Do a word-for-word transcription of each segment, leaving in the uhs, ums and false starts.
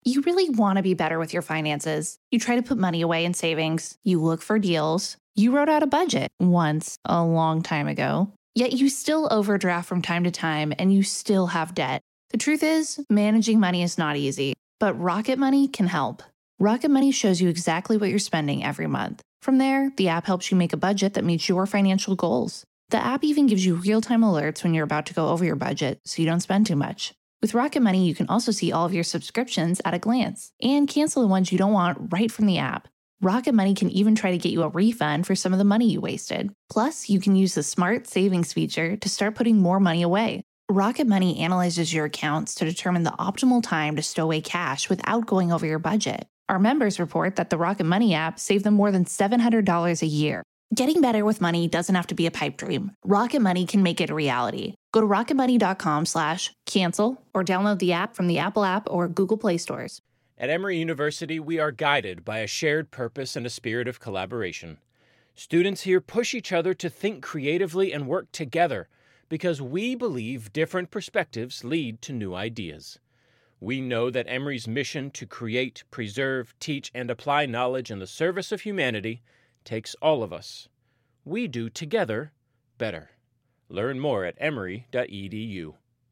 You really want to be better with your finances. You try to put money away in savings. You look for deals. You wrote out a budget once a long time ago. Yet you still overdraft from time to time and you still have debt. The truth is, managing money is not easy, but Rocket Money can help. Rocket Money shows you exactly what you're spending every month. From there, the app helps you make a budget that meets your financial goals. The app even gives you real-time alerts when you're about to go over your budget so you don't spend too much. With Rocket Money, you can also see all of your subscriptions at a glance and cancel the ones you don't want right from the app. Rocket Money can even try to get you a refund for some of the money you wasted. Plus, you can use the Smart Savings feature to start putting more money away. Rocket Money analyzes your accounts to determine the optimal time to stow away cash without going over your budget. Our members report that the Rocket Money app saved them more than seven hundred dollars a year. Getting better with money doesn't have to be a pipe dream. Rocket Money can make it a reality. Go to rocketmoney.com slash cancel or download the app from the Apple app or Google Play stores. At Emory University, we are guided by a shared purpose and a spirit of collaboration. Students here push each other to think creatively and work together because we believe different perspectives lead to new ideas. We know that Emory's mission to create, preserve, teach, and apply knowledge in the service of humanity takes all of us. We do together better. Learn more at emory dot e d u.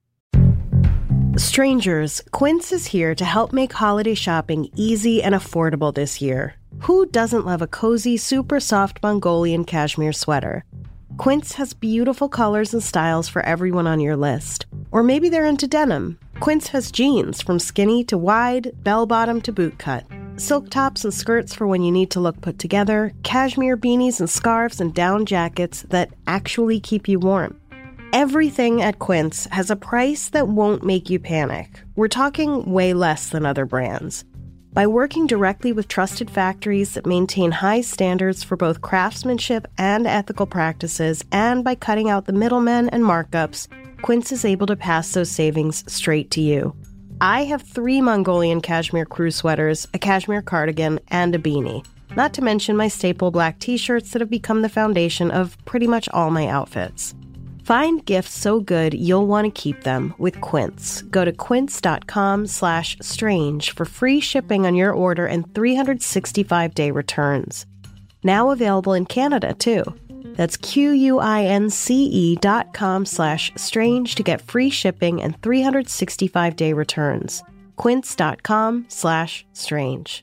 Strangers, Quince is here to help make holiday shopping easy and affordable this year. Who doesn't love a cozy, super soft Mongolian cashmere sweater? Quince has beautiful colors and styles for everyone on your list. Or maybe they're into denim. Quince has jeans from skinny to wide, bell-bottom to boot cut. Silk tops and skirts for when you need to look put together. Cashmere beanies and scarves and down jackets that actually keep you warm. Everything at Quince has a price that won't make you panic. We're talking way less than other brands. By working directly with trusted factories that maintain high standards for both craftsmanship and ethical practices, and by cutting out the middlemen and markups, Quince is able to pass those savings straight to you. I have three Mongolian cashmere crew sweaters, a cashmere cardigan, and a beanie. Not to mention my staple black t-shirts that have become the foundation of pretty much all my outfits. Find gifts so good you'll want to keep them with Quince. Go to quince.com slash strange for free shipping on your order and three hundred sixty-five day returns. Now available in Canada, too. That's Q-U-I-N-C-E dot com slash strange to get free shipping and three hundred sixty-five day returns. Quince.com slash strange.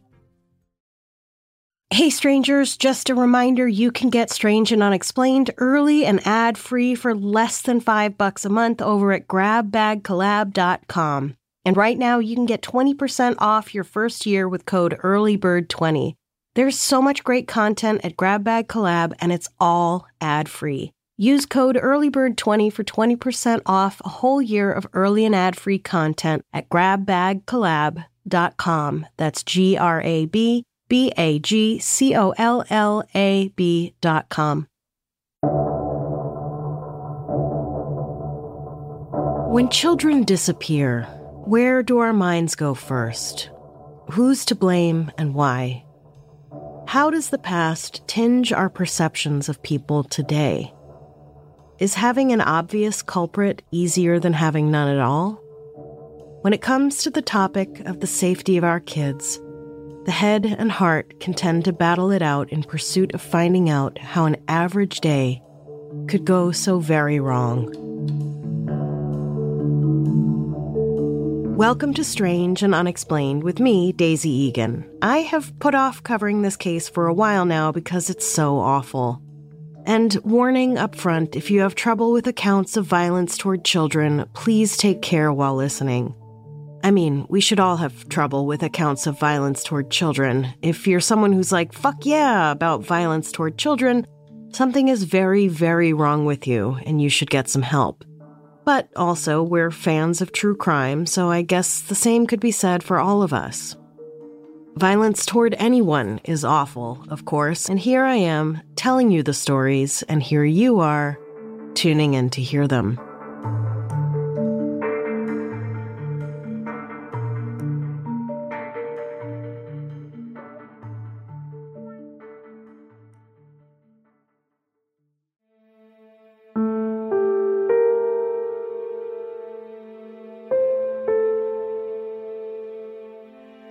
Hey, strangers, just a reminder, you can get Strange and Unexplained early and ad-free for less than five bucks a month over at grab bag collab dot com. And right now, you can get twenty percent off your first year with code early bird twenty. There's so much great content at GrabBag Collab, and it's all ad-free. Use code early bird twenty for twenty percent off a whole year of early and ad-free content at grab bag collab dot com. That's G R A B B A G C O L L A B dot com. When children disappear, where do our minds go first? Who's to blame and why? How does the past tinge our perceptions of people today? Is having an obvious culprit easier than having none at all? When it comes to the topic of the safety of our kids, the head and heart can tend to battle it out in pursuit of finding out how an average day could go so very wrong. Welcome to Strange and Unexplained with me, Daisy Egan. I have put off covering this case for a while now because it's so awful. And warning up front, if you have trouble with accounts of violence toward children, please take care while listening. I mean, we should all have trouble with accounts of violence toward children. If you're someone who's like, fuck yeah, about violence toward children, something is very, very wrong with you, and you should get some help. But also, we're fans of true crime, so I guess the same could be said for all of us. Violence toward anyone is awful, of course, and here I am, telling you the stories, and here you are, tuning in to hear them.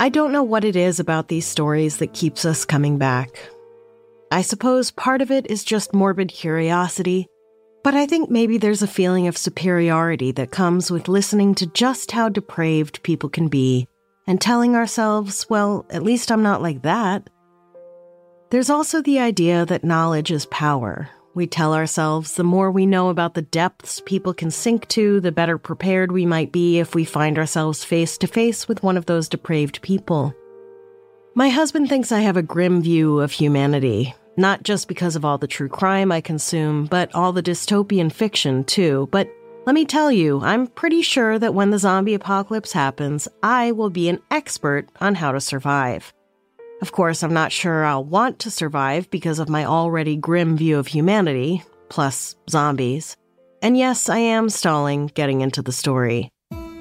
I don't know what it is about these stories that keeps us coming back. I suppose part of it is just morbid curiosity, but I think maybe there's a feeling of superiority that comes with listening to just how depraved people can be and telling ourselves, well, at least I'm not like that. There's also the idea that knowledge is power. We tell ourselves the more we know about the depths people can sink to, the better prepared we might be if we find ourselves face to face with one of those depraved people. My husband thinks I have a grim view of humanity, not just because of all the true crime I consume, but all the dystopian fiction too. But let me tell you, I'm pretty sure that when the zombie apocalypse happens, I will be an expert on how to survive. Of course, I'm not sure I'll want to survive because of my already grim view of humanity, plus zombies. And yes, I am stalling getting into the story.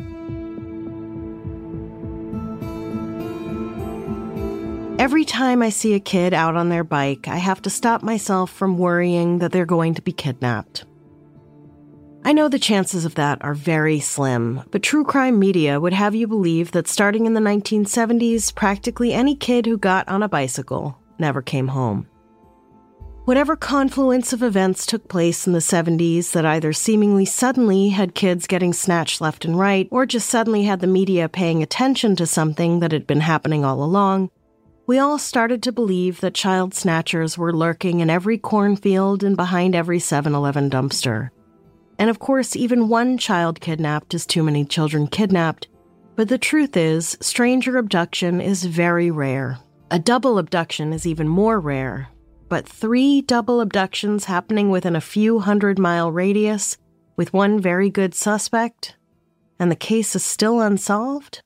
Every time I see a kid out on their bike, I have to stop myself from worrying that they're going to be kidnapped. I know the chances of that are very slim, but true crime media would have you believe that starting in the nineteen seventies, practically any kid who got on a bicycle never came home. Whatever confluence of events took place in the seventies that either seemingly suddenly had kids getting snatched left and right, or just suddenly had the media paying attention to something that had been happening all along, we all started to believe that child snatchers were lurking in every cornfield and behind every seven eleven dumpster. And of course, even one child kidnapped is too many children kidnapped. But the truth is, stranger abduction is very rare. A double abduction is even more rare. But three double abductions happening within a few hundred mile radius, with one very good suspect, and the case is still unsolved?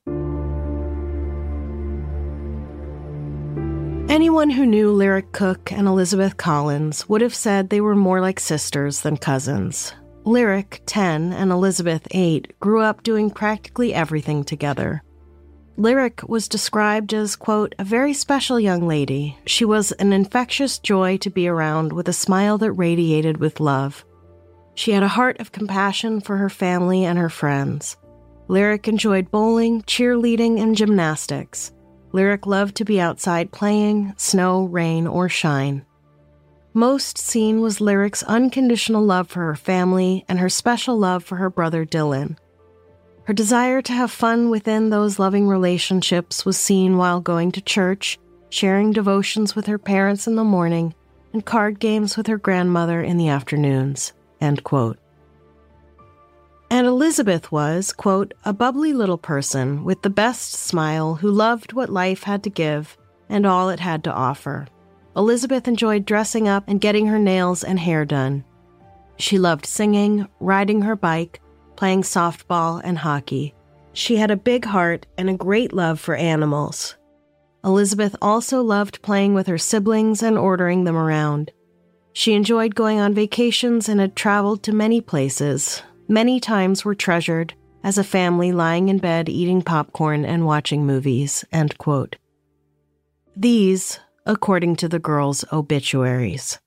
Anyone who knew Lyric Cook and Elizabeth Collins would have said they were more like sisters than cousins. Lyric, ten, and Elizabeth, eight, grew up doing practically everything together. Lyric was described as, quote, a very special young lady. She was an infectious joy to be around with a smile that radiated with love. She had a heart of compassion for her family and her friends. Lyric enjoyed bowling, cheerleading, and gymnastics. Lyric loved to be outside playing, snow, rain, or shine. Most seen was Lyric's unconditional love for her family and her special love for her brother Dylan. Her desire to have fun within those loving relationships was seen while going to church, sharing devotions with her parents in the morning, and card games with her grandmother in the afternoons, end quote. And Elizabeth was, quote, a bubbly little person with the best smile who loved what life had to give and all it had to offer. Elizabeth enjoyed dressing up and getting her nails and hair done. She loved singing, riding her bike, playing softball and hockey. She had a big heart and a great love for animals. Elizabeth also loved playing with her siblings and ordering them around. She enjoyed going on vacations and had traveled to many places. Many times were treasured as a family lying in bed eating popcorn and watching movies, end quote. These, according to the girls' obituaries.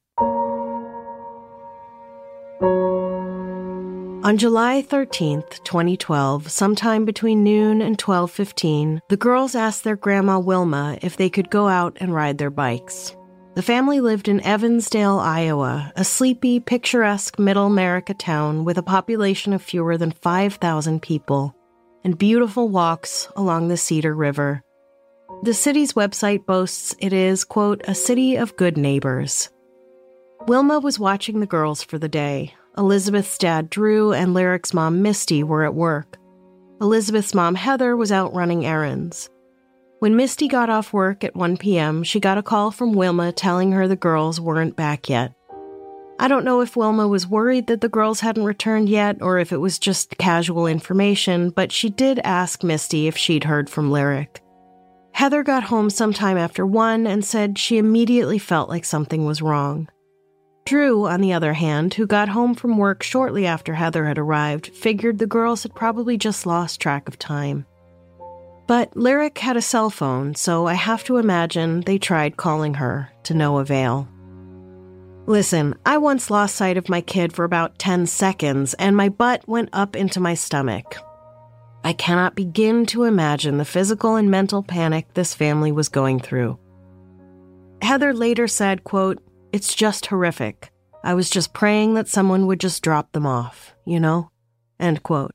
On July thirteenth, twenty twelve, sometime between noon and twelve fifteen, the girls asked their grandma Wilma if they could go out and ride their bikes. The family lived in Evansdale, Iowa, a sleepy, picturesque middle America town with a population of fewer than five thousand people, and beautiful walks along the Cedar River. The city's website boasts it is, quote, a city of good neighbors. Wilma was watching the girls for the day. Elizabeth's dad, Drew, and Lyric's mom, Misty, were at work. Elizabeth's mom, Heather, was out running errands. When Misty got off work at one p.m., she got a call from Wilma telling her the girls weren't back yet. I don't know if Wilma was worried that the girls hadn't returned yet or if it was just casual information, but she did ask Misty if she'd heard from Lyric. Heather got home sometime after one and said she immediately felt like something was wrong. Drew, on the other hand, who got home from work shortly after Heather had arrived, figured the girls had probably just lost track of time. But Lyric had a cell phone, so I have to imagine they tried calling her, to no avail. Listen, I once lost sight of my kid for about ten seconds, and my butt went up into my stomach. I cannot begin to imagine the physical and mental panic this family was going through. Heather later said, quote, "It's just horrific. I was just praying that someone would just drop them off, you know?" End quote.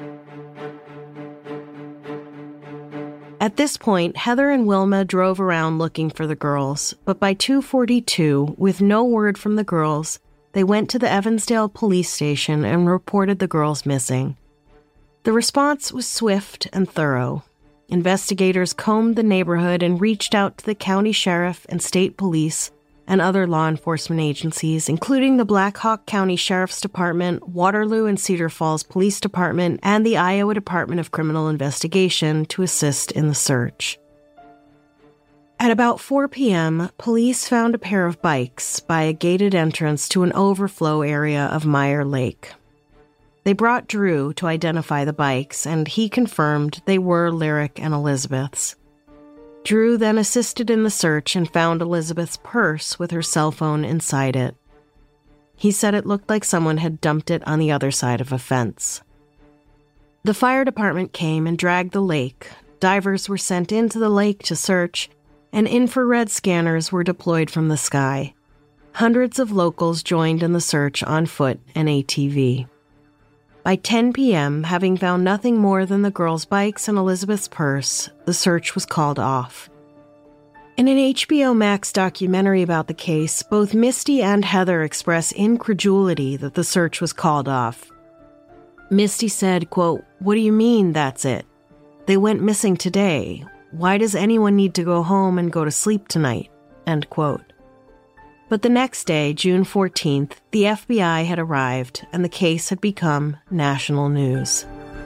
At this point, Heather and Wilma drove around looking for the girls, but by two forty-two, with no word from the girls, they went to the Evansdale police station and reported the girls missing. The response was swift and thorough. Investigators combed the neighborhood and reached out to the county sheriff and state police and other law enforcement agencies, including the Black Hawk County Sheriff's Department, Waterloo and Cedar Falls Police Department, and the Iowa Department of Criminal Investigation to assist in the search. At about four p.m., police found a pair of bikes by a gated entrance to an overflow area of Meyer Lake. They brought Drew to identify the bikes, and he confirmed they were Lyric and Elizabeth's. Drew then assisted in the search and found Elizabeth's purse with her cell phone inside it. He said it looked like someone had dumped it on the other side of a fence. The fire department came and dragged the lake. Divers were sent into the lake to search, and infrared scanners were deployed from the sky. Hundreds of locals joined in the search on foot and A T V. By ten p.m., having found nothing more than the girls' bikes and Elizabeth's purse, the search was called off. In an H B O Max documentary about the case, both Misty and Heather express incredulity that the search was called off. Misty said, quote, "What do you mean, that's it? They went missing today. Why does anyone need to go home and go to sleep tonight?" End quote. But the next day, June fourteenth, the F B I had arrived, and the case had become national news.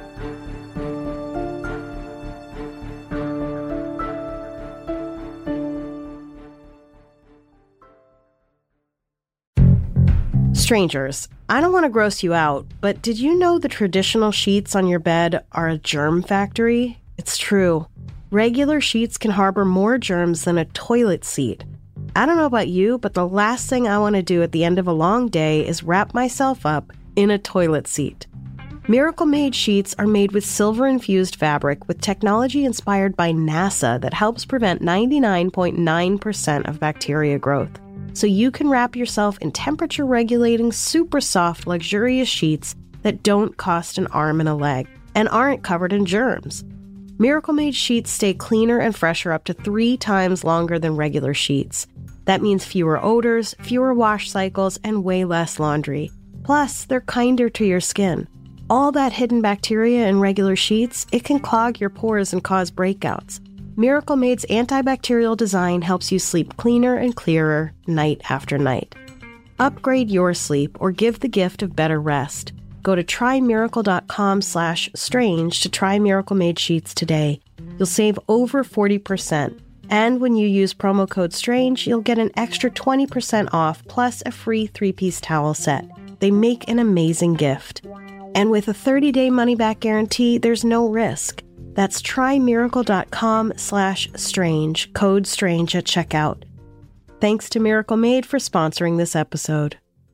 Strangers, I don't want to gross you out, but did you know the traditional sheets on your bed are a germ factory? It's true. Regular sheets can harbor more germs than a toilet seat. I don't know about you, but the last thing I want to do at the end of a long day is wrap myself up in a toilet seat. Miracle Made sheets are made with silver-infused fabric with technology inspired by NASA that helps prevent ninety-nine point nine percent of bacteria growth. So you can wrap yourself in temperature-regulating, super soft, luxurious sheets that don't cost an arm and a leg and aren't covered in germs. Miracle Made sheets stay cleaner and fresher up to three times longer than regular sheets. That means fewer odors, fewer wash cycles, and way less laundry. Plus, they're kinder to your skin. All that hidden bacteria in regular sheets, it can clog your pores and cause breakouts. Miracle Made's antibacterial design helps you sleep cleaner and clearer night after night. Upgrade your sleep or give the gift of better rest. Go to trymiracle.com slash strange to try Miracle Made sheets today. You'll save over forty percent. And when you use promo code STRANGE, you'll get an extra twenty percent off plus a free three-piece towel set. They make an amazing gift. And with a thirty-day money-back guarantee, there's no risk. That's trymiracle.com slash strange, code STRANGE at checkout. Thanks to Miracle Made for sponsoring this episode.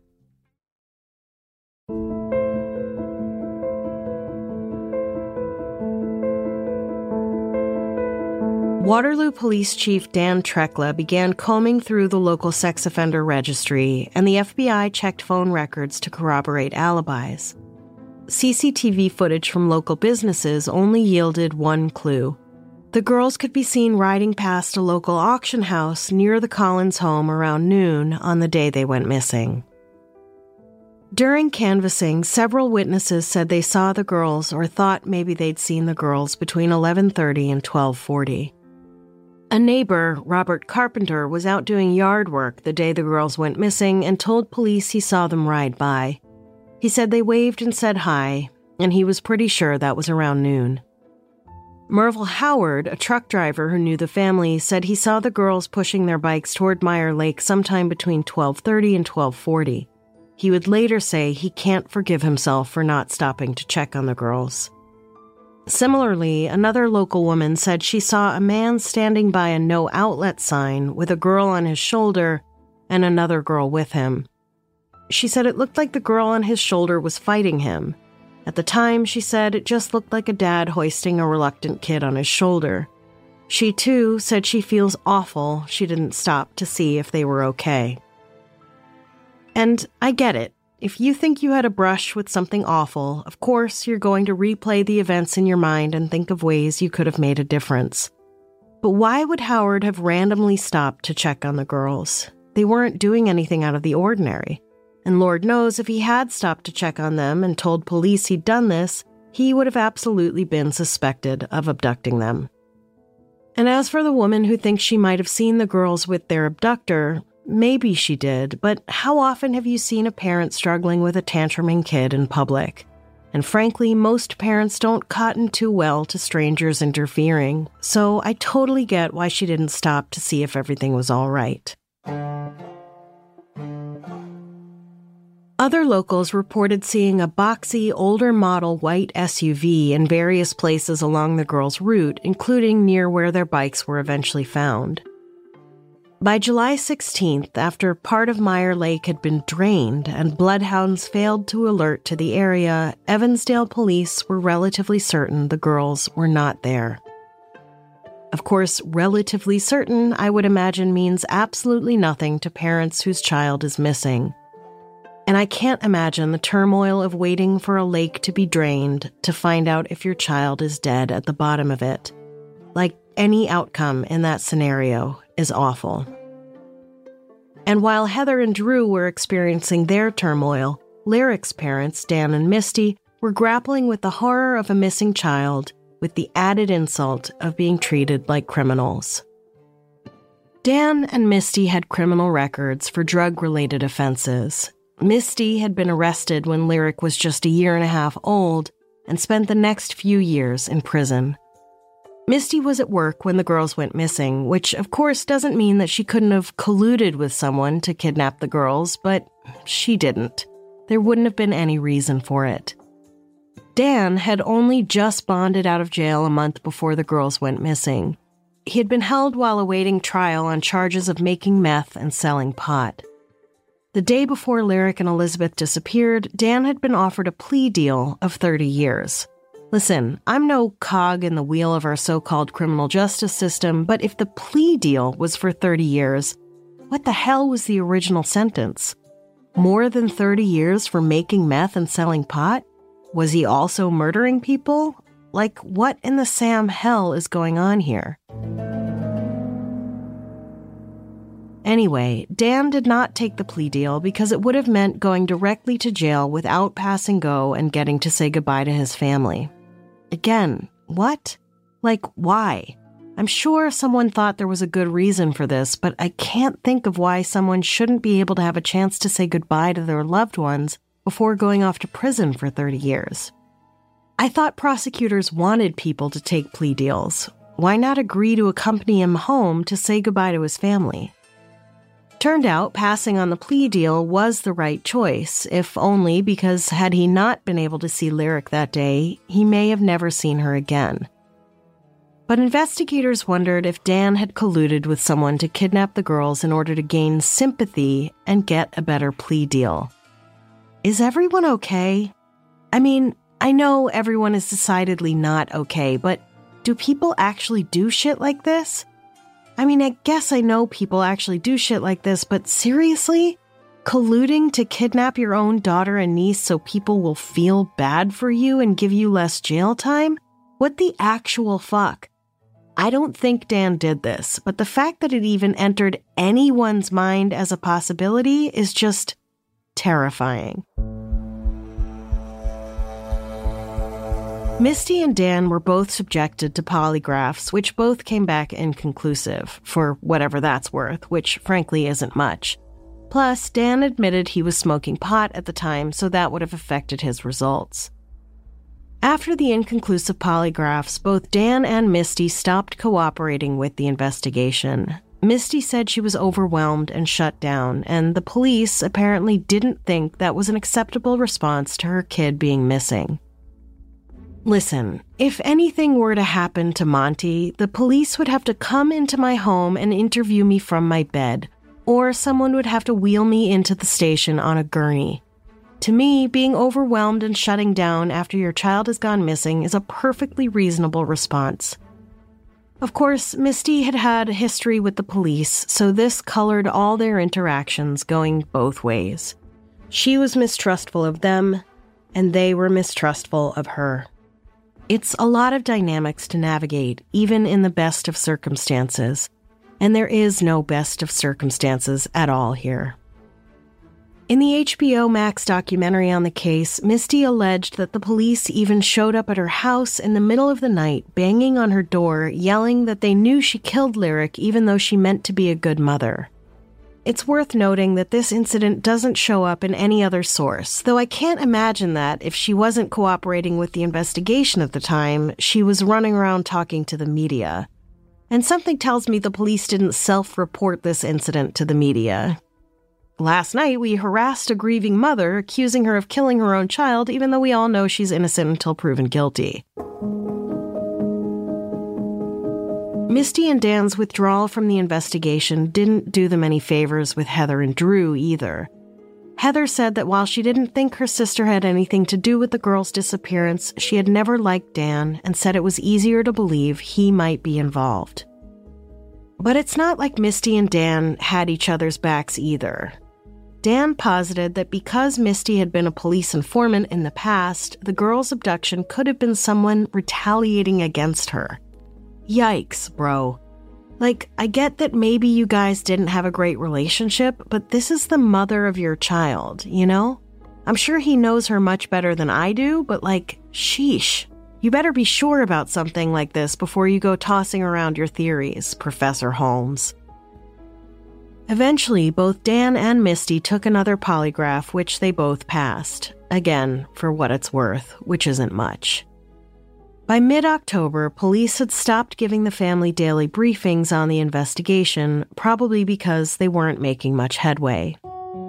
Waterloo Police Chief Dan Trekla began combing through the local sex offender registry, and the F B I checked phone records to corroborate alibis. C C T V footage from local businesses only yielded one clue. The girls could be seen riding past a local auction house near the Collins home around noon on the day they went missing. During canvassing, several witnesses said they saw the girls or thought maybe they'd seen the girls between eleven thirty and twelve forty. A neighbor, Robert Carpenter, was out doing yard work the day the girls went missing and told police he saw them ride by. He said they waved and said hi, and he was pretty sure that was around noon. Merville Howard, a truck driver who knew the family, said he saw the girls pushing their bikes toward Meyer Lake sometime between twelve thirty and twelve forty. He would later say he can't forgive himself for not stopping to check on the girls. Similarly, another local woman said she saw a man standing by a no outlet sign with a girl on his shoulder and another girl with him. She said it looked like the girl on his shoulder was fighting him. At the time, she said it just looked like a dad hoisting a reluctant kid on his shoulder. She, too, said she feels awful she didn't stop to see if they were okay. And I get it. If you think you had a brush with something awful, of course you're going to replay the events in your mind and think of ways you could have made a difference. But why would Howard have randomly stopped to check on the girls? They weren't doing anything out of the ordinary. And Lord knows if he had stopped to check on them and told police he'd done this, he would have absolutely been suspected of abducting them. And as for the woman who thinks she might have seen the girls with their abductor, maybe she did, but how often have you seen a parent struggling with a tantruming kid in public? And frankly, most parents don't cotton too well to strangers interfering, so I totally get why she didn't stop to see if everything was all right. Other locals reported seeing a boxy, older model white S U V in various places along the girls' route, including near where their bikes were eventually found. By July sixteenth, after part of Meyer Lake had been drained and bloodhounds failed to alert to the area, Evansdale police were relatively certain the girls were not there. Of course, relatively certain, I would imagine, means absolutely nothing to parents whose child is missing. And I can't imagine the turmoil of waiting for a lake to be drained to find out if your child is dead at the bottom of it. Like, any outcome in that scenario is awful. And while Heather and Drew were experiencing their turmoil, Lyric's parents, Dan and Misty, were grappling with the horror of a missing child with the added insult of being treated like criminals. Dan and Misty had criminal records for drug-related offenses. Misty had been arrested when Lyric was just a year and a half old and spent the next few years in prison. Misty was at work when the girls went missing, which of course doesn't mean that she couldn't have colluded with someone to kidnap the girls, but she didn't. There wouldn't have been any reason for it. Dan had only just bonded out of jail a month before the girls went missing. He had been held while awaiting trial on charges of making meth and selling pot. The day before Lyric and Elizabeth disappeared, Dan had been offered a plea deal of thirty years. Listen, I'm no cog in the wheel of our so-called criminal justice system, but if the plea deal was for thirty years, what the hell was the original sentence? More than thirty years for making meth and selling pot? Was he also murdering people? Like, what in the Sam hell is going on here? Anyway, Dan did not take the plea deal because it would have meant going directly to jail without passing go and getting to say goodbye to his family. Again, what? Like, why? I'm sure someone thought there was a good reason for this, but I can't think of why someone shouldn't be able to have a chance to say goodbye to their loved ones before going off to prison for thirty years. I thought prosecutors wanted people to take plea deals. Why not agree to accompany him home to say goodbye to his family? Turned out passing on the plea deal was the right choice, if only because had he not been able to see Lyric that day, he may have never seen her again. But investigators wondered if Dan had colluded with someone to kidnap the girls in order to gain sympathy and get a better plea deal. Is everyone okay? I mean, I know everyone is decidedly not okay, but do people actually do shit like this? I mean, I guess I know people actually do shit like this, but seriously? Colluding to kidnap your own daughter and niece so people will feel bad for you and give you less jail time? What the actual fuck? I don't think Dan did this, but the fact that it even entered anyone's mind as a possibility is just terrifying. Misty and Dan were both subjected to polygraphs, which both came back inconclusive, for whatever that's worth, which frankly isn't much. Plus, Dan admitted he was smoking pot at the time, so that would have affected his results. After the inconclusive polygraphs, both Dan and Misty stopped cooperating with the investigation. Misty said she was overwhelmed and shut down, and the police apparently didn't think that was an acceptable response to her kid being missing. Listen, if anything were to happen to Monty, the police would have to come into my home and interview me from my bed, or someone would have to wheel me into the station on a gurney. To me, being overwhelmed and shutting down after your child has gone missing is a perfectly reasonable response. Of course, Misty had had a history with the police, so this colored all their interactions, going both ways. She was mistrustful of them, and they were mistrustful of her. It's a lot of dynamics to navigate, even in the best of circumstances, and there is no best of circumstances at all here. In the H B O Max documentary on the case, Misty alleged that the police even showed up at her house in the middle of the night, banging on her door, yelling that they knew she killed Lyric even though she meant to be a good mother. It's worth noting that this incident doesn't show up in any other source, though I can't imagine that if she wasn't cooperating with the investigation at the time, she was running around talking to the media. And something tells me the police didn't self-report this incident to the media. Last night, we harassed a grieving mother, accusing her of killing her own child, even though we all know she's innocent until proven guilty. Misty and Dan's withdrawal from the investigation didn't do them any favors with Heather and Drew either. Heather said that while she didn't think her sister had anything to do with the girl's disappearance, she had never liked Dan and said it was easier to believe he might be involved. But it's not like Misty and Dan had each other's backs either. Dan posited that because Misty had been a police informant in the past, the girl's abduction could have been someone retaliating against her. Yikes, bro. Like, I get that maybe you guys didn't have a great relationship, but this is the mother of your child, you know? I'm sure he knows her much better than I do, but like, sheesh. You better be sure about something like this before you go tossing around your theories, Professor Holmes. Eventually, both Dan and Misty took another polygraph, which they both passed. Again, for what it's worth, which isn't much. By mid-October, police had stopped giving the family daily briefings on the investigation, probably because they weren't making much headway.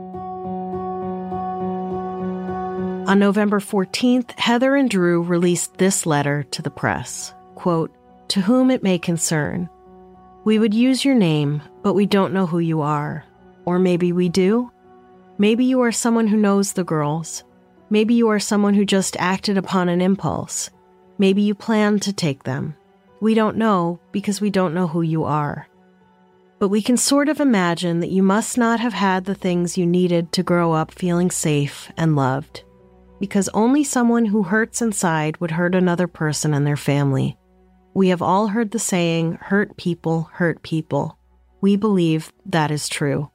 On November fourteenth, Heather and Drew released this letter to the press. Quote, "To whom it may concern. We would use your name, but we don't know who you are. Or maybe we do? Maybe you are someone who knows the girls. Maybe you are someone who just acted upon an impulse. Maybe you planned to take them. We don't know because we don't know who you are. But we can sort of imagine that you must not have had the things you needed to grow up feeling safe and loved. Because only someone who hurts inside would hurt another person and their family. We have all heard the saying, hurt people, hurt people. We believe that is true.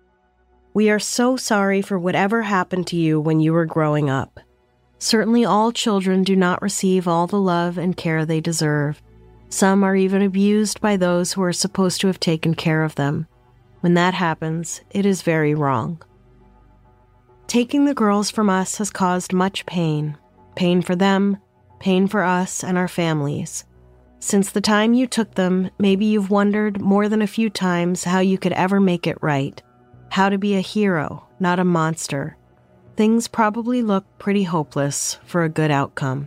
We are so sorry for whatever happened to you when you were growing up. Certainly all children do not receive all the love and care they deserve. Some are even abused by those who are supposed to have taken care of them. When that happens, it is very wrong. Taking the girls from us has caused much pain. Pain for them, pain for us and our families. Since the time you took them, maybe you've wondered more than a few times how you could ever make it right. How to be a hero, not a monster. Things probably look pretty hopeless for a good outcome.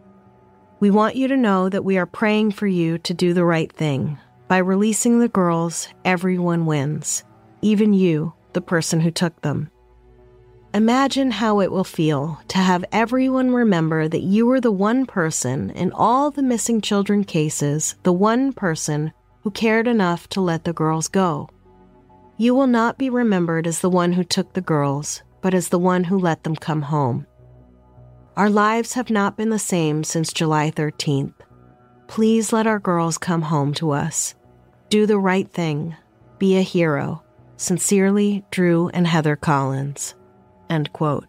We want you to know that we are praying for you to do the right thing. By releasing the girls, everyone wins. Even you, the person who took them. Imagine how it will feel to have everyone remember that you were the one person in all the missing children cases, the one person who cared enough to let the girls go. You will not be remembered as the one who took the girls, but as the one who let them come home. Our lives have not been the same since July thirteenth. Please let our girls come home to us. Do the right thing. Be a hero. Sincerely, Drew and Heather Collins." End quote.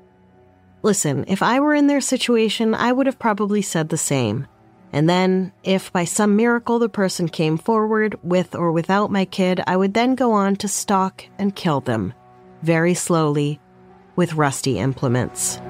Listen, if I were in their situation, I would have probably said the same. And then, if by some miracle the person came forward, with or without my kid, I would then go on to stalk and kill them, very slowly, with rusty implements.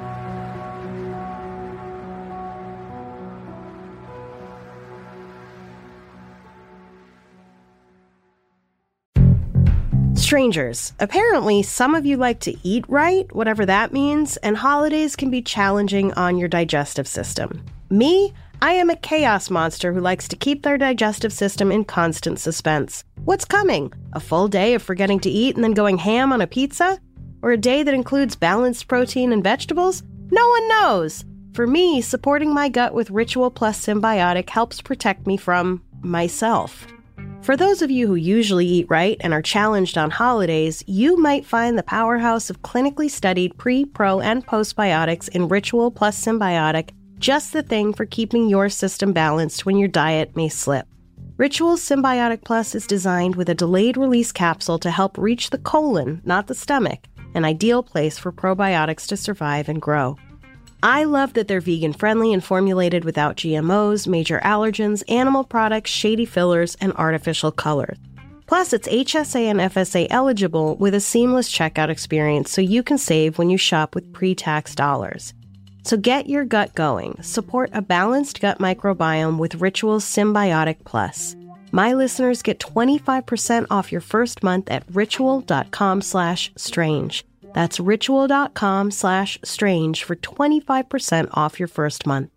Strangers, apparently some of you like to eat right, whatever that means, and holidays can be challenging on your digestive system. Me? I am a chaos monster who likes to keep their digestive system in constant suspense. What's coming? A full day of forgetting to eat and then going ham on a pizza? Or a day that includes balanced protein and vegetables? No one knows. For me, supporting my gut with Ritual Plus Symbiotic helps protect me from myself. For those of you who usually eat right and are challenged on holidays, you might find the powerhouse of clinically studied pre, pro, and postbiotics in Ritual Plus Symbiotic just the thing for keeping your system balanced when your diet may slip. Ritual Symbiotic Plus is designed with a delayed-release capsule to help reach the colon, not the stomach, an ideal place for probiotics to survive and grow. I love that they're vegan-friendly and formulated without G M Os, major allergens, animal products, shady fillers, and artificial colors. Plus, it's H S A and F S A eligible with a seamless checkout experience so you can save when you shop with pre-tax dollars. So get your gut going. Support a balanced gut microbiome with Ritual Symbiotic Plus. My listeners get twenty-five percent off your first month at ritual.com slash strange. That's ritual.com slash strange for twenty-five percent off your first month.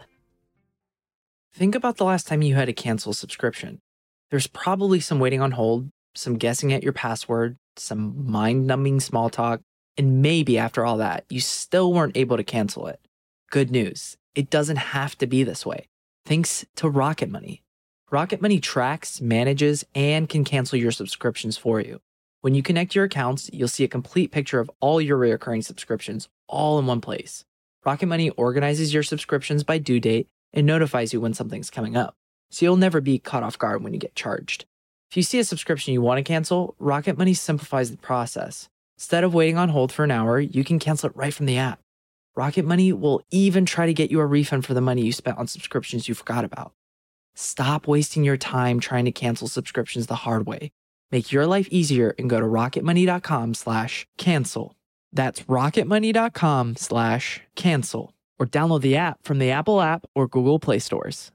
Think about the last time you had to cancel a subscription. There's probably some waiting on hold, some guessing at your password, some mind-numbing small talk, and maybe after all that, you still weren't able to cancel it. Good news, it doesn't have to be this way. Thanks to Rocket Money. Rocket Money tracks, manages, and can cancel your subscriptions for you. When you connect your accounts, you'll see a complete picture of all your recurring subscriptions all in one place. Rocket Money organizes your subscriptions by due date and notifies you when something's coming up, so you'll never be caught off guard when you get charged. If you see a subscription you want to cancel, Rocket Money simplifies the process. Instead of waiting on hold for an hour, you can cancel it right from the app. Rocket Money will even try to get you a refund for the money you spent on subscriptions you forgot about. Stop wasting your time trying to cancel subscriptions the hard way. Make your life easier and go to rocketmoney.com slash cancel. That's rocketmoney.com slash cancel. Or download the app from the Apple app or Google Play stores.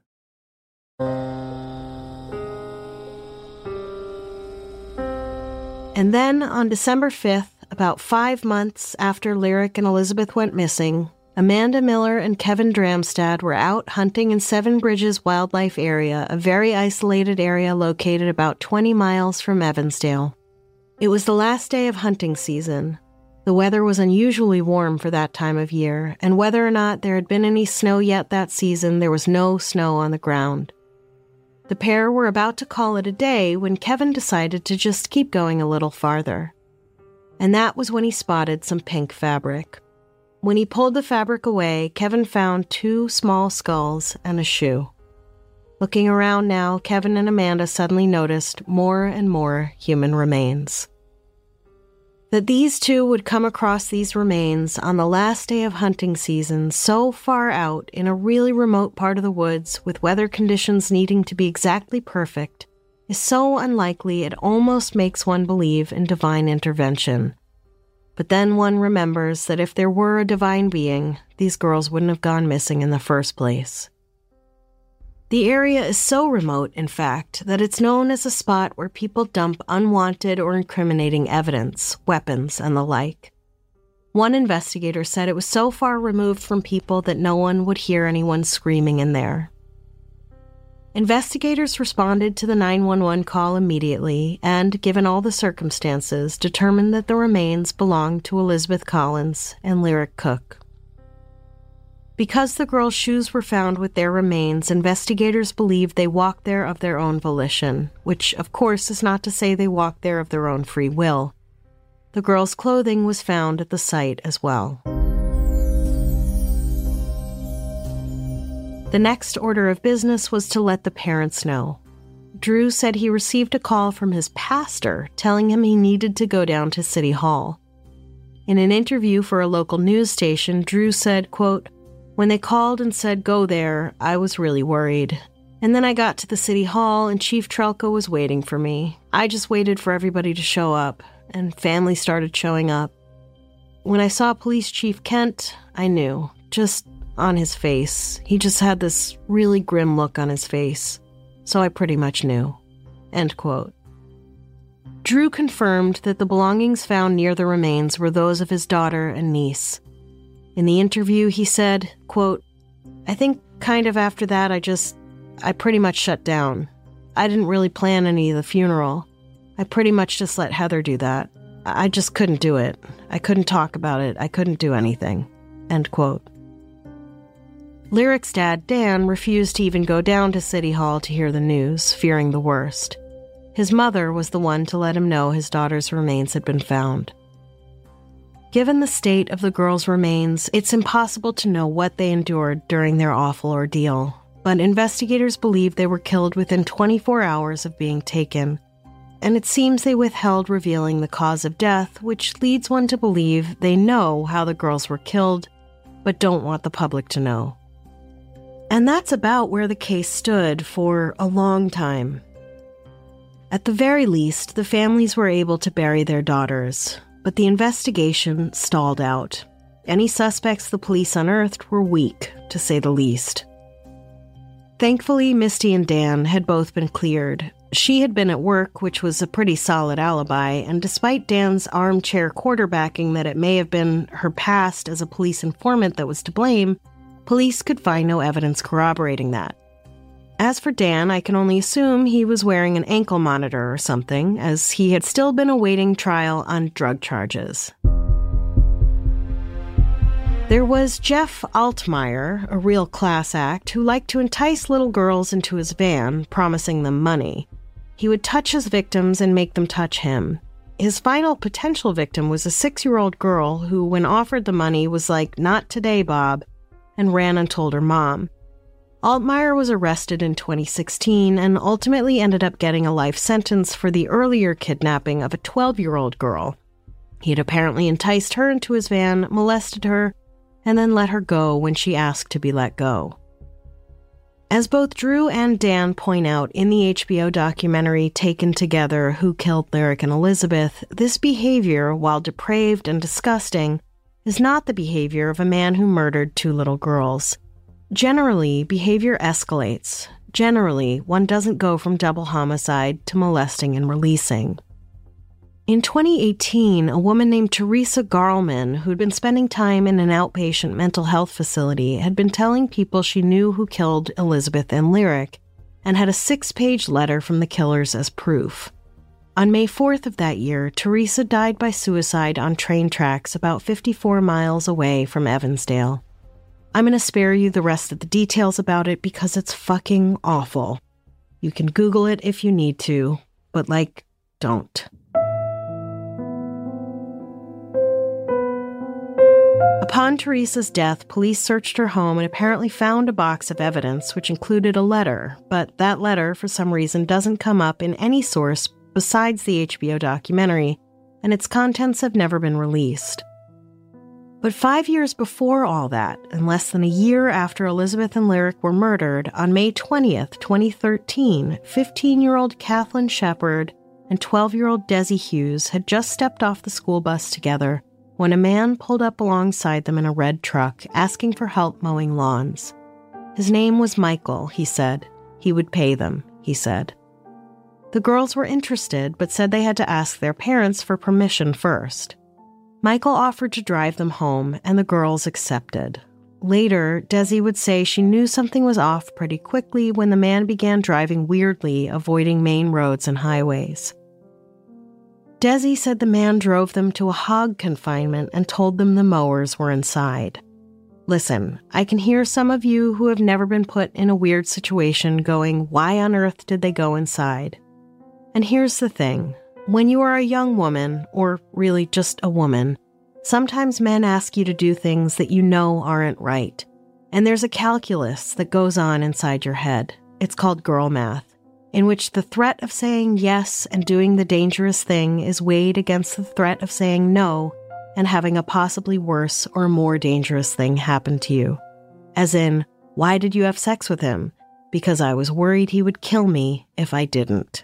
And then on December fifth, about five months after Lyric and Elizabeth went missing, Amanda Miller and Kevin Dramstad were out hunting in Seven Bridges Wildlife Area, a very isolated area located about twenty miles from Evansdale. It was the last day of hunting season. The weather was unusually warm for that time of year, and whether or not there had been any snow yet that season, there was no snow on the ground. The pair were about to call it a day when Kevin decided to just keep going a little farther. And that was when he spotted some pink fabric. When he pulled the fabric away, Kevin found two small skulls and a shoe. Looking around now, Kevin and Amanda suddenly noticed more and more human remains. That these two would come across these remains on the last day of hunting season so far out in a really remote part of the woods with weather conditions needing to be exactly perfect is so unlikely it almost makes one believe in divine intervention. But then one remembers that if there were a divine being, these girls wouldn't have gone missing in the first place. The area is so remote, in fact, that it's known as a spot where people dump unwanted or incriminating evidence, weapons, and the like. One investigator said it was so far removed from people that no one would hear anyone screaming in there. Investigators responded to the nine one one call immediately and, given all the circumstances, determined that the remains belonged to Elizabeth Collins and Lyric Cook. Because the girls' shoes were found with their remains, investigators believed they walked there of their own volition, which, of course, is not to say they walked there of their own free will. The girls' clothing was found at the site as well. The next order of business was to let the parents know. Drew said he received a call from his pastor telling him he needed to go down to City Hall. In an interview for a local news station, Drew said, quote, "When they called and said go there, I was really worried. And then I got to the City Hall and Chief Trelka was waiting for me. I just waited for everybody to show up, and family started showing up. When I saw Police Chief Kent, I knew, just on his face. He just had this really grim look on his face. So I pretty much knew." End quote. Drew confirmed that the belongings found near the remains were those of his daughter and niece. In the interview, he said, quote, "I think kind of after that, I just, I pretty much shut down. I didn't really plan any of the funeral. I pretty much just let Heather do that. I just couldn't do it. I couldn't talk about it. I couldn't do anything. End quote. Lyric's dad, Dan, refused to even go down to City Hall to hear the news, fearing the worst. His mother was the one to let him know his daughter's remains had been found. Given the state of the girls' remains, it's impossible to know what they endured during their awful ordeal, but investigators believe they were killed within twenty-four hours of being taken, and it seems they withheld revealing the cause of death, which leads one to believe they know how the girls were killed, but don't want the public to know. And that's about where the case stood for a long time. At the very least, the families were able to bury their daughters, but the investigation stalled out. Any suspects the police unearthed were weak, to say the least. Thankfully, Misty and Dan had both been cleared. She had been at work, which was a pretty solid alibi, and despite Dan's armchair quarterbacking that it may have been her past as a police informant that was to blame, police could find no evidence corroborating that. As for Dan, I can only assume he was wearing an ankle monitor or something, as he had still been awaiting trial on drug charges. There was Jeff Altmaier, a real class act, who liked to entice little girls into his van, promising them money. He would touch his victims and make them touch him. His final potential victim was a six-year-old girl who, when offered the money, was like, "Not today, Bob," and ran and told her mom. Altmaier was arrested in twenty sixteen and ultimately ended up getting a life sentence for the earlier kidnapping of a twelve-year-old girl. He had apparently enticed her into his van, molested her, and then let her go when she asked to be let go. As both Drew and Dan point out in the H B O documentary Taken Together, Who Killed Lyric and Elizabeth, this behavior, while depraved and disgusting, is not the behavior of a man who murdered two little girls. Generally, behavior escalates. Generally, one doesn't go from double homicide to molesting and releasing. In twenty eighteen, a woman named Teresa Garlman, who'd been spending time in an outpatient mental health facility, had been telling people she knew who killed Elizabeth and Lyric, and had a six-page letter from the killers as proof. On May fourth of that year, Teresa died by suicide on train tracks about fifty-four miles away from Evansdale. I'm going to spare you the rest of the details about it because it's fucking awful. You can Google it if you need to, but, like, don't. Upon Teresa's death, police searched her home and apparently found a box of evidence which included a letter, but that letter, for some reason, doesn't come up in any source besides the H B O documentary, and its contents have never been released. But five years before all that, and less than a year after Elizabeth and Lyric were murdered, on May twentieth, twenty thirteen, fifteen-year-old Kathleen Shepard and twelve-year-old Desi Hughes had just stepped off the school bus together when a man pulled up alongside them in a red truck, asking for help mowing lawns. His name was Michael, he said. He would pay them, he said. The girls were interested, but said they had to ask their parents for permission first. Michael offered to drive them home, and the girls accepted. Later, Desi would say she knew something was off pretty quickly when the man began driving weirdly, avoiding main roads and highways. Desi said the man drove them to a hog confinement and told them the mowers were inside. Listen, I can hear some of you who have never been put in a weird situation going, why on earth did they go inside? And here's the thing. When you are a young woman, or really just a woman, sometimes men ask you to do things that you know aren't right. And there's a calculus that goes on inside your head. It's called girl math, in which the threat of saying yes and doing the dangerous thing is weighed against the threat of saying no and having a possibly worse or more dangerous thing happen to you. As in, why did you have sex with him? Because I was worried he would kill me if I didn't.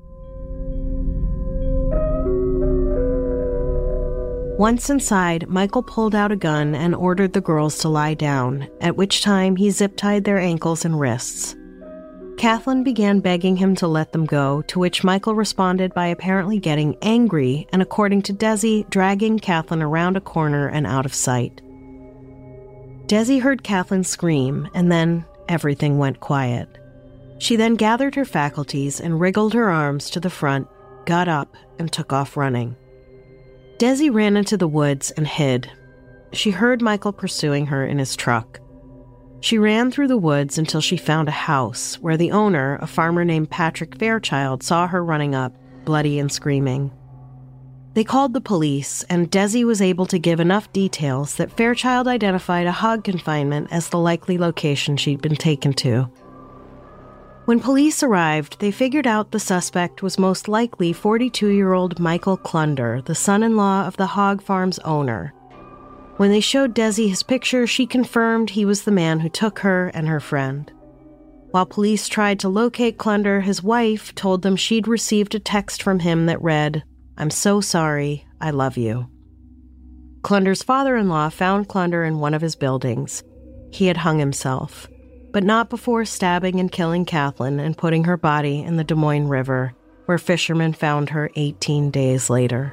Once inside, Michael pulled out a gun and ordered the girls to lie down, at which time he zip-tied their ankles and wrists. Kathleen began begging him to let them go, to which Michael responded by apparently getting angry and, according to Desi, dragging Kathleen around a corner and out of sight. Desi heard Kathleen scream, and then everything went quiet. She then gathered her faculties and wriggled her arms to the front, got up, and took off running. Desi ran into the woods and hid. She heard Michael pursuing her in his truck. She ran through the woods until she found a house where the owner, a farmer named Patrick Fairchild, saw her running up, bloody and screaming. They called the police, and Desi was able to give enough details that Fairchild identified a hog confinement as the likely location she'd been taken to. When police arrived, they figured out the suspect was most likely forty-two-year-old Michael Klunder, the son-in-law of the hog farm's owner. When they showed Desi his picture, she confirmed he was the man who took her and her friend. While police tried to locate Klunder, his wife told them she'd received a text from him that read, "I'm so sorry, I love you." Klunder's father-in-law found Klunder in one of his buildings. He had hung himself, but not before stabbing and killing Kathleen and putting her body in the Des Moines River, where fishermen found her eighteen days later.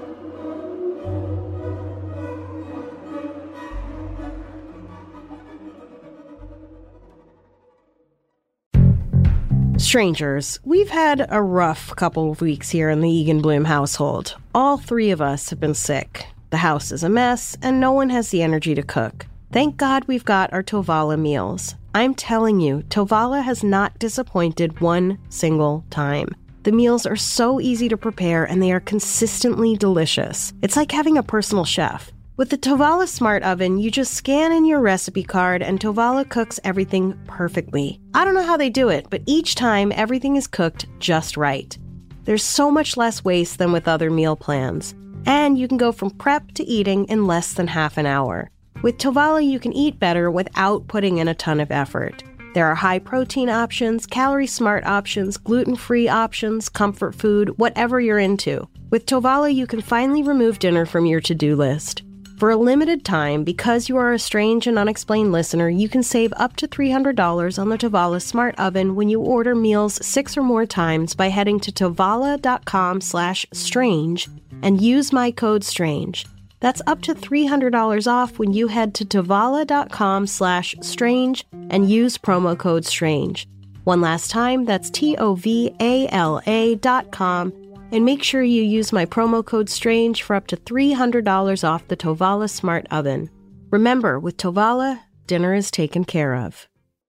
Strangers, we've had a rough couple of weeks here in the Egan Bloom household. All three of us have been sick. The house is a mess, and no one has the energy to cook. Thank God we've got our Tovala meals. I'm telling you, Tovala has not disappointed one single time. The meals are so easy to prepare, and they are consistently delicious. It's like having a personal chef. With the Tovala Smart Oven, you just scan in your recipe card and Tovala cooks everything perfectly. I don't know how they do it, but each time everything is cooked just right. There's so much less waste than with other meal plans. And you can go from prep to eating in less than half an hour. With Tovala, you can eat better without putting in a ton of effort. There are high-protein options, calorie-smart options, gluten-free options, comfort food, whatever you're into. With Tovala, you can finally remove dinner from your to-do list. For a limited time, because you are a strange and unexplained listener, you can save up to three hundred dollars on the Tovala Smart Oven when you order meals six or more times by heading to tovala.com slash strange and use my code STRANGE. That's up to three hundred dollars off when you head to tovala.com slash strange and use promo code STRANGE. One last time, that's T O V A L A dot com. And make sure you use my promo code STRANGE for up to three hundred dollars off the Tovala Smart Oven. Remember, with Tovala, dinner is taken care of.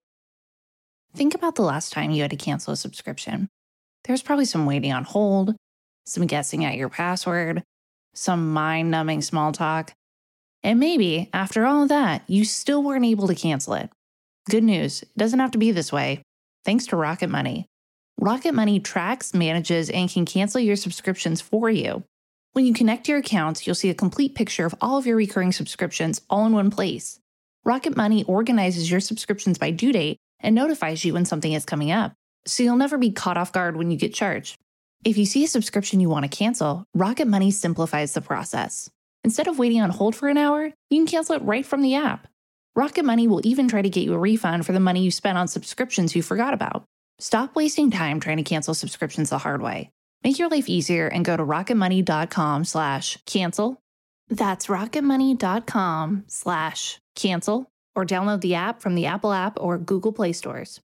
Think about the last time you had to cancel a subscription. There's probably some waiting on hold, some guessing at your password, some mind-numbing small talk. And maybe, after all of that, you still weren't able to cancel it. Good news, it doesn't have to be this way. Thanks to Rocket Money. Rocket Money tracks, manages, and can cancel your subscriptions for you. When you connect your accounts, you'll see a complete picture of all of your recurring subscriptions all in one place. Rocket Money organizes your subscriptions by due date and notifies you when something is coming up, so you'll never be caught off guard when you get charged. If you see a subscription you want to cancel, Rocket Money simplifies the process. Instead of waiting on hold for an hour, you can cancel it right from the app. Rocket Money will even try to get you a refund for the money you spent on subscriptions you forgot about. Stop wasting time trying to cancel subscriptions the hard way. Make your life easier and go to rocketmoney.com slash cancel. That's rocketmoney.com slash cancel or download the app from the Apple app or Google Play stores.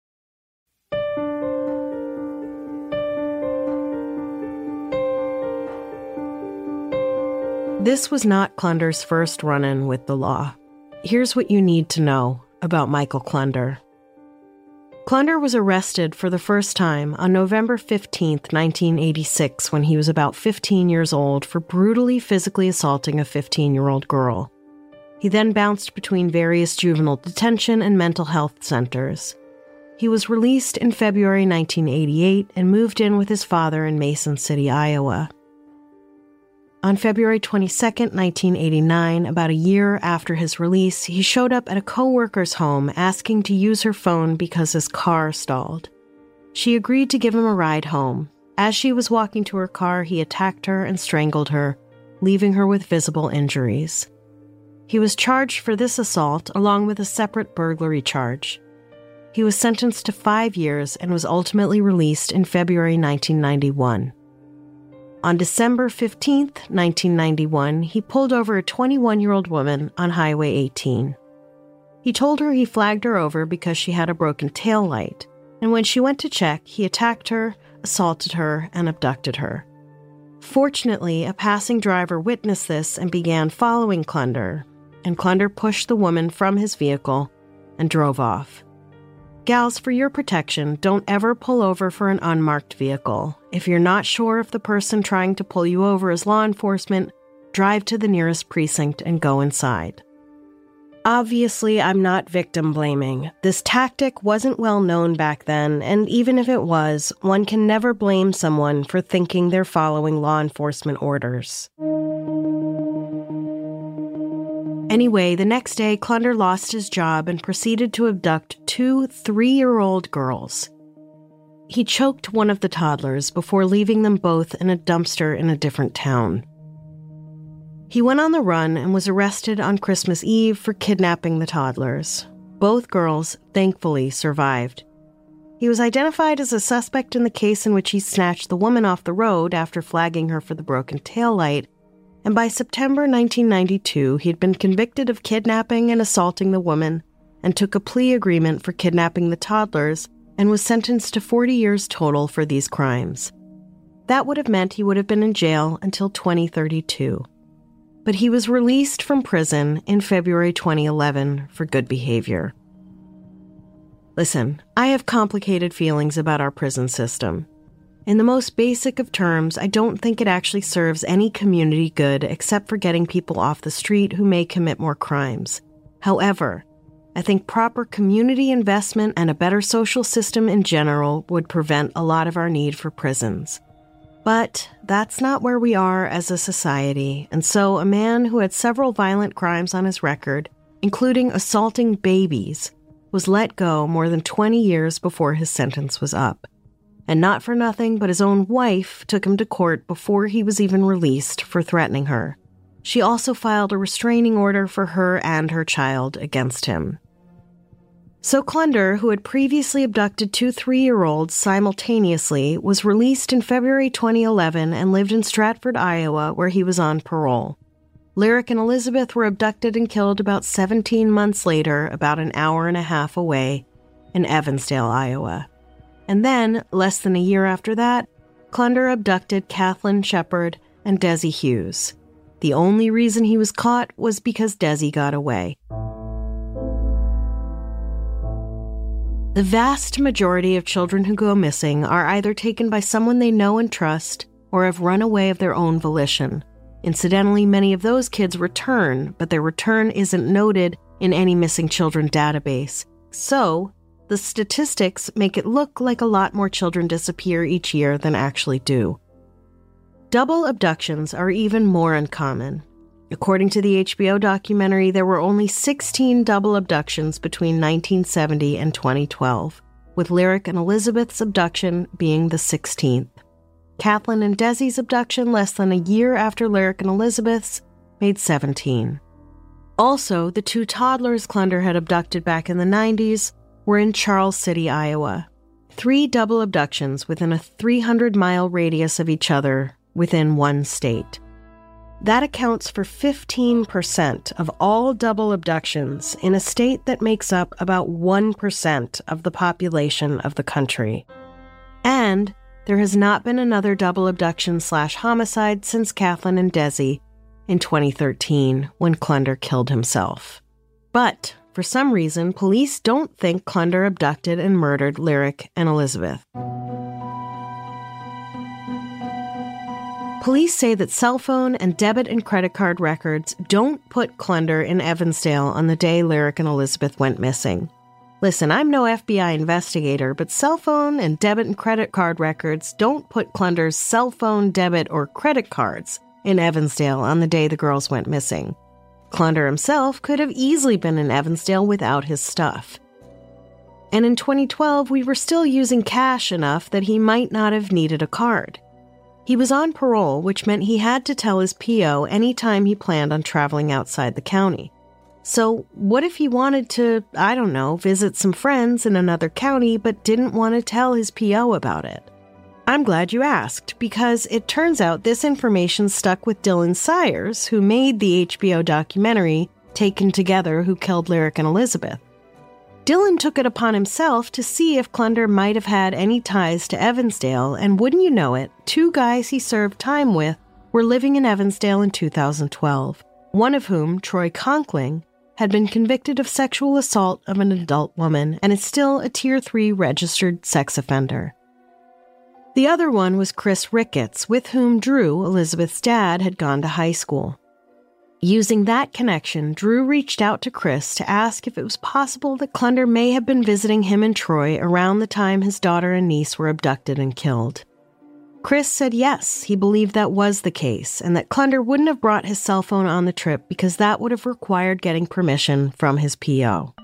This was not Klunder's first run-in with the law. Here's what you need to know about Michael Klunder. Klunder was arrested for the first time on November fifteenth, nineteen eighty-six, when he was about fifteen years old for brutally physically assaulting a fifteen-year-old girl. He then bounced between various juvenile detention and mental health centers. He was released in February nineteen eighty-eight and moved in with his father in Mason City, Iowa. On February twenty-second, nineteen eighty-nine, about a year after his release, he showed up at a co-worker's home asking to use her phone because his car stalled. She agreed to give him a ride home. As she was walking to her car, he attacked her and strangled her, leaving her with visible injuries. He was charged for this assault along with a separate burglary charge. He was sentenced to five years and was ultimately released in February nineteen ninety-one. On December fifteenth, nineteen ninety-one, he pulled over a twenty-one-year-old woman on Highway eighteen. He told her he flagged her over because she had a broken taillight, and when she went to check, he attacked her, assaulted her, and abducted her. Fortunately, a passing driver witnessed this and began following Klunder, and Klunder pushed the woman from his vehicle and drove off. Gals, for your protection, don't ever pull over for an unmarked vehicle. If you're not sure if the person trying to pull you over is law enforcement, drive to the nearest precinct and go inside. Obviously, I'm not victim blaming. This tactic wasn't well known back then, and even if it was, one can never blame someone for thinking they're following law enforcement orders. Anyway, the next day, Klunder lost his job and proceeded to abduct two three-year-old girls. He choked one of the toddlers before leaving them both in a dumpster in a different town. He went on the run and was arrested on Christmas Eve for kidnapping the toddlers. Both girls, thankfully, survived. He was identified as a suspect in the case in which he snatched the woman off the road after flagging her for the broken taillight, and by September nineteen ninety-two, he had been convicted of kidnapping and assaulting the woman and took a plea agreement for kidnapping the toddlers and was sentenced to forty years total for these crimes. That would have meant he would have been in jail until twenty thirty-two. But he was released from prison in February twenty eleven for good behavior. Listen, I have complicated feelings about our prison system. In the most basic of terms, I don't think it actually serves any community good except for getting people off the street who may commit more crimes. However, I think proper community investment and a better social system in general would prevent a lot of our need for prisons. But that's not where we are as a society, and so a man who had several violent crimes on his record, including assaulting babies, was let go more than twenty years before his sentence was up. And not for nothing, but his own wife took him to court before he was even released for threatening her. She also filed a restraining order for her and her child against him. So Klunder, who had previously abducted two three-year-olds simultaneously, was released in February twenty eleven and lived in Stratford, Iowa, where he was on parole. Lyric and Elizabeth were abducted and killed about seventeen months later, about an hour and a half away, in Evansdale, Iowa. And then, less than a year after that, Klunder abducted Kathleen Shepard and Desi Hughes. The only reason he was caught was because Desi got away. The vast majority of children who go missing are either taken by someone they know and trust or have run away of their own volition. Incidentally, many of those kids return, but their return isn't noted in any missing children database. So, the statistics make it look like a lot more children disappear each year than actually do. Double abductions are even more uncommon. According to the H B O documentary, there were only sixteen double abductions between nineteen seventy and twenty twelve, with Lyric and Elizabeth's abduction being the sixteenth. Kathleen and Desi's abduction, less than a year after Lyric and Elizabeth's, made seventeen. Also, the two toddlers Klunder had abducted back in the nineties were in Charles City, Iowa. Three double abductions within a three hundred mile radius of each other within one state. That accounts for fifteen percent of all double abductions in a state that makes up about one percent of the population of the country. And there has not been another double abduction slash homicide since Kathleen and Desi in twenty thirteen, when Klunder killed himself. But, for some reason, police don't think Klunder abducted and murdered Lyric and Elizabeth. Police say that cell phone and debit and credit card records don't put Klunder in Evansdale on the day Lyric and Elizabeth went missing. Listen, I'm no F B I investigator, but cell phone and debit and credit card records don't put Klunder's cell phone, debit, or credit cards in Evansdale on the day the girls went missing. Klunder himself could have easily been in Evansdale without his stuff. And in twenty twelve, we were still using cash enough that he might not have needed a card. He was on parole, which meant he had to tell his P O anytime he planned on traveling outside the county. So what if he wanted to, I don't know, visit some friends in another county but didn't want to tell his P O about it? I'm glad you asked, because it turns out this information stuck with Dylan Sayers, who made the H B O documentary Taken Together, Who Killed Lyric and Elizabeth. Dylan took it upon himself to see if Klunder might have had any ties to Evansdale, and wouldn't you know it, two guys he served time with were living in Evansdale in two thousand twelve, one of whom, Troy Conkling, had been convicted of sexual assault of an adult woman and is still a Tier three registered sex offender. The other one was Chris Ricketts, with whom Drew, Elizabeth's dad, had gone to high school. Using that connection, Drew reached out to Chris to ask if it was possible that Klunder may have been visiting him and Troy around the time his daughter and niece were abducted and killed. Chris said yes, he believed that was the case, and that Klunder wouldn't have brought his cell phone on the trip because that would have required getting permission from his P O.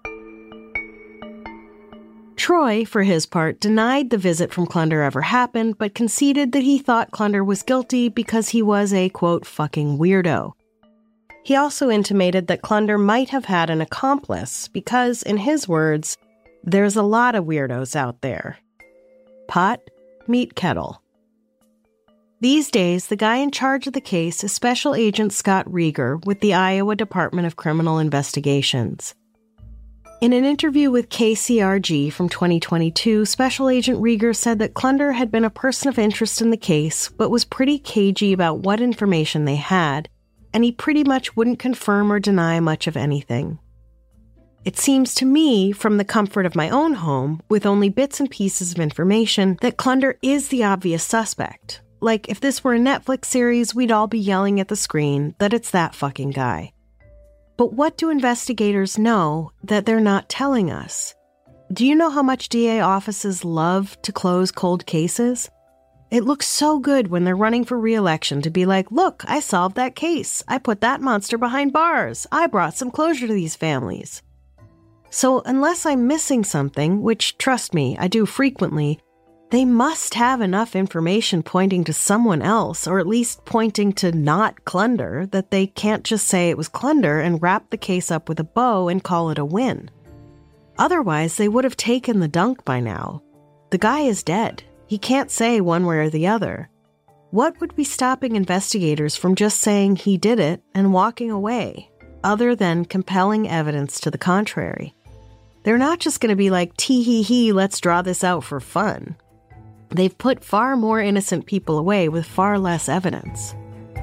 Troy, for his part, denied the visit from Klunder ever happened, but conceded that he thought Klunder was guilty because he was a, quote, fucking weirdo. He also intimated that Klunder might have had an accomplice because, in his words, there's a lot of weirdos out there. Pot, meet kettle. These days, the guy in charge of the case is Special Agent Scott Rieger with the Iowa Department of Criminal Investigations. In an interview with K C R G from twenty twenty-two, Special Agent Rieger said that Klunder had been a person of interest in the case, but was pretty cagey about what information they had, and he pretty much wouldn't confirm or deny much of anything. It seems to me, from the comfort of my own home, with only bits and pieces of information, that Klunder is the obvious suspect. Like, if this were a Netflix series, we'd all be yelling at the screen that it's that fucking guy. But what do investigators know that they're not telling us? Do you know how much D A offices love to close cold cases? It looks so good when they're running for re-election to be like, look, I solved that case. I put that monster behind bars. I brought some closure to these families. So unless I'm missing something, which, trust me, I do frequently, they must have enough information pointing to someone else, or at least pointing to not Klunder, that they can't just say it was Klunder and wrap the case up with a bow and call it a win. Otherwise, they would have taken the dunk by now. The guy is dead. He can't say one way or the other. What would be stopping investigators from just saying he did it and walking away, other than compelling evidence to the contrary? They're not just going to be like, tee-hee-hee, let's draw this out for fun. They've put far more innocent people away with far less evidence.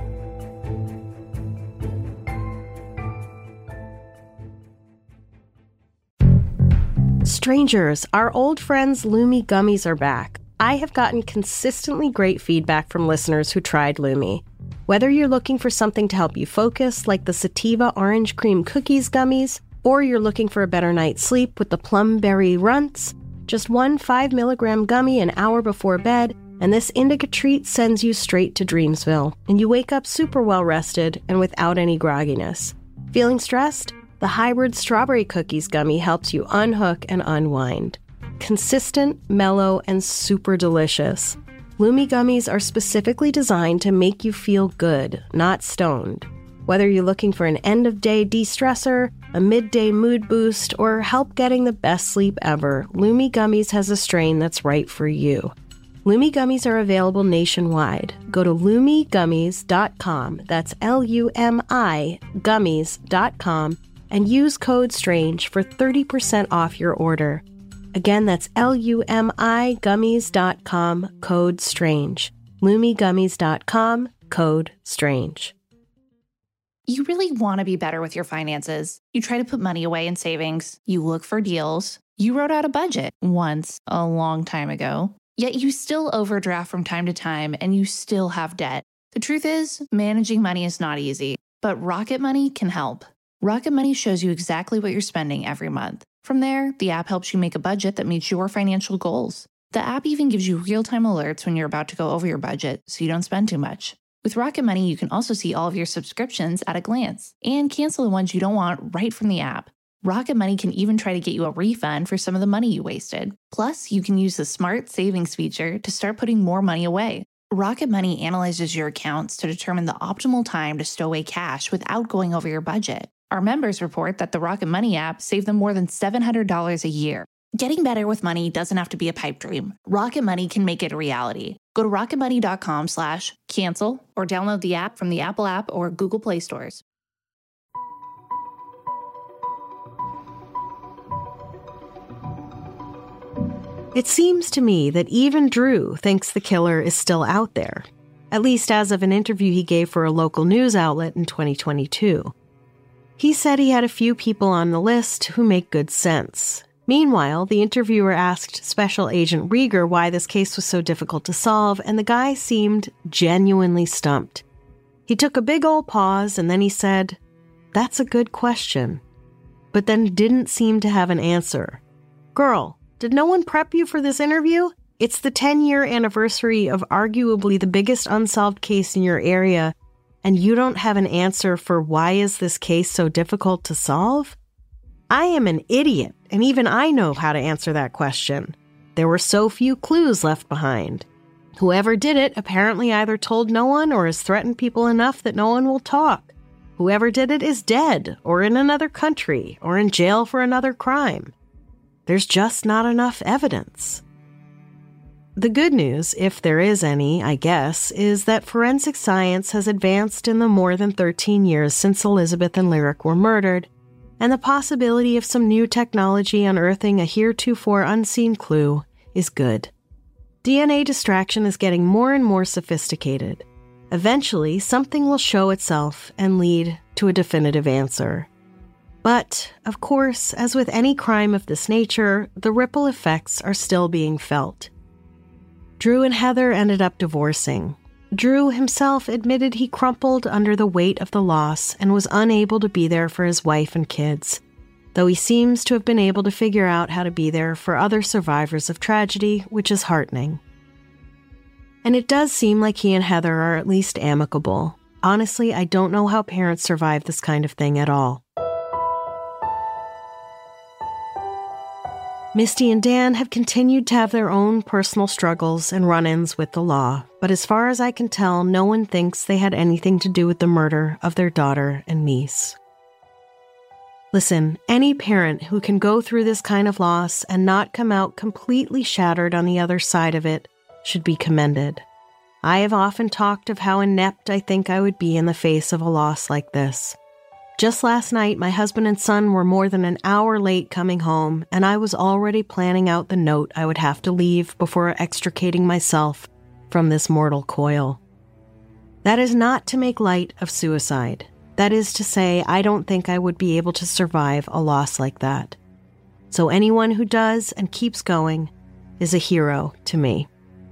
Strangers, our old friends Lumi Gummies are back. I have gotten consistently great feedback from listeners who tried Lumi. Whether you're looking for something to help you focus, like the Sativa Orange Cream Cookies gummies, or you're looking for a better night's sleep with the Plum Berry Runts, just one five milligram gummy an hour before bed, and this indica treat sends you straight to Dreamsville, and you wake up super well rested and without any grogginess. Feeling stressed? The Hybrid Strawberry Cookies gummy helps you unhook and unwind. Consistent, mellow, and super delicious. Lumi gummies are specifically designed to make you feel good, not stoned. Whether you're looking for an end-of-day de-stressor, a midday mood boost, or help getting the best sleep ever, Lumi Gummies has a strain that's right for you. Lumi Gummies are available nationwide. Go to lumi gummies dot com, that's L U M I, gummies dot com, and use code STRANGE for thirty percent off your order. Again, that's L U M I gummies dot com, code STRANGE. lumi gummies dot com, code STRANGE. You really want to be better with your finances. You try to put money away in savings. You look for deals. You wrote out a budget once, a long time ago. Yet you still overdraft from time to time and you still have debt. The truth is, managing money is not easy, but Rocket Money can help. Rocket Money shows you exactly what you're spending every month. From there, the app helps you make a budget that meets your financial goals. The app even gives you real-time alerts when you're about to go over your budget so you don't spend too much. With Rocket Money, you can also see all of your subscriptions at a glance and cancel the ones you don't want right from the app. Rocket Money can even try to get you a refund for some of the money you wasted. Plus, you can use the Smart Savings feature to start putting more money away. Rocket Money analyzes your accounts to determine the optimal time to stow away cash without going over your budget. Our members report that the Rocket Money app saved them more than seven hundred dollars a year. Getting better with money doesn't have to be a pipe dream. Rocket Money can make it a reality. Go to rocket money dot com slash cancel or download the app from the Apple app or Google Play stores. It seems to me that even Drew thinks the killer is still out there, at least as of an interview he gave for a local news outlet in twenty twenty-two. He said he had a few people on the list who make good sense. Meanwhile, the interviewer asked Special Agent Rieger why this case was so difficult to solve, and the guy seemed genuinely stumped. He took a big old pause, and then he said, "That's a good question," but then didn't seem to have an answer. "Girl, did no one prep you for this interview? It's the ten-year anniversary of arguably the biggest unsolved case in your area, and you don't have an answer for why is this case so difficult to solve? I am an idiot, and even I know how to answer that question. There were so few clues left behind. Whoever did it apparently either told no one or has threatened people enough that no one will talk. Whoever did it is dead, or in another country, or in jail for another crime. There's just not enough evidence." The good news, if there is any, I guess, is that forensic science has advanced in the more than thirteen years since Elizabeth and Lyric were murdered, and the possibility of some new technology unearthing a heretofore unseen clue is good. D N A distraction is getting more and more sophisticated. Eventually, something will show itself and lead to a definitive answer. But, of course, as with any crime of this nature, the ripple effects are still being felt. Drew and Heather ended up divorcing. Drew himself admitted he crumpled under the weight of the loss and was unable to be there for his wife and kids, though he seems to have been able to figure out how to be there for other survivors of tragedy, which is heartening. And it does seem like he and Heather are at least amicable. Honestly, I don't know how parents survive this kind of thing at all. Misty and Dan have continued to have their own personal struggles and run-ins with the law, but as far as I can tell, no one thinks they had anything to do with the murder of their daughter and niece. Listen, any parent who can go through this kind of loss and not come out completely shattered on the other side of it should be commended. I have often talked of how inept I think I would be in the face of a loss like this. Just last night, my husband and son were more than an hour late coming home, and I was already planning out the note I would have to leave before extricating myself from this mortal coil. That is not to make light of suicide. That is to say, I don't think I would be able to survive a loss like that. So anyone who does and keeps going is a hero to me.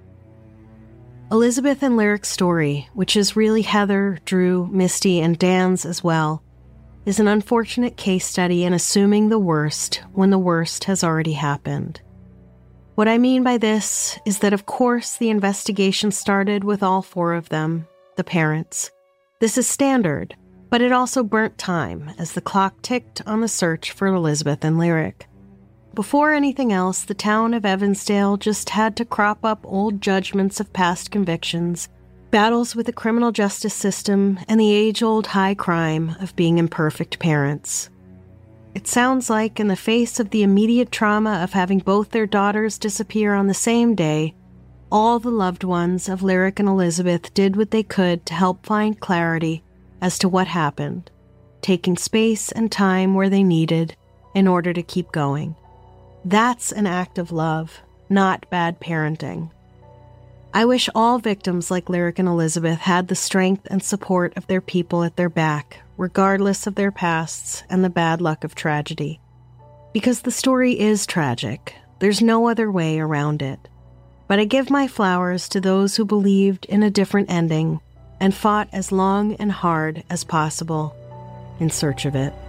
Elizabeth and Lyric's story, which is really Heather, Drew, Misty, and Dan's as well, is an unfortunate case study in assuming the worst when the worst has already happened. What I mean by this is that, of course, the investigation started with all four of them, the parents. This is standard, but it also burnt time as the clock ticked on the search for Elizabeth and Lyric. Before anything else, the town of Evansdale just had to crop up old judgments of past convictions, battles with the criminal justice system, and the age-old high crime of being imperfect parents. It sounds like, in the face of the immediate trauma of having both their daughters disappear on the same day, all the loved ones of Lyric and Elizabeth did what they could to help find clarity as to what happened, taking space and time where they needed in order to keep going. That's an act of love, not bad parenting. I wish all victims like Lyric and Elizabeth had the strength and support of their people at their back, regardless of their pasts and the bad luck of tragedy. Because the story is tragic. There's no other way around it. But I give my flowers to those who believed in a different ending and fought as long and hard as possible in search of it.